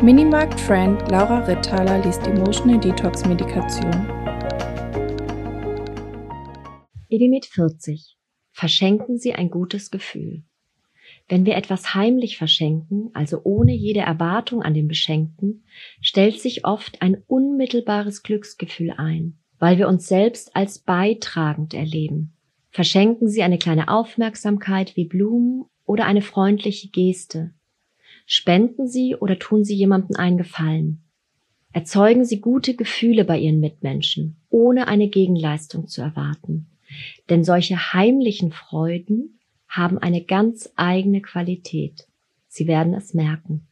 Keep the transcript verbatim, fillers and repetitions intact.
Minimarkt-Friend Laura Rittaler liest Emotional Detox Medikation. Edimit vierzig. Verschenken Sie ein gutes Gefühl. Wenn wir etwas heimlich verschenken, also ohne jede Erwartung an den Beschenkten, stellt sich oft ein unmittelbares Glücksgefühl ein, weil wir uns selbst als beitragend erleben. Verschenken Sie eine kleine Aufmerksamkeit wie Blumen oder eine freundliche Geste. Spenden Sie oder tun Sie jemandem einen Gefallen. Erzeugen Sie gute Gefühle bei Ihren Mitmenschen, ohne eine Gegenleistung zu erwarten. Denn solche heimlichen Freuden haben eine ganz eigene Qualität. Sie werden es merken.